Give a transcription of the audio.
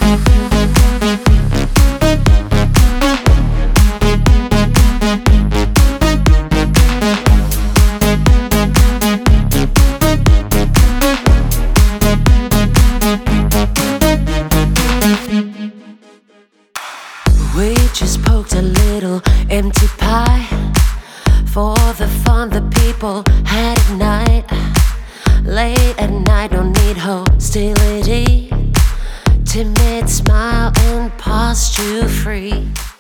We just poked a little empty pie for the fun the people had at night. Late at night, no need hostility. Timid smile and posture free.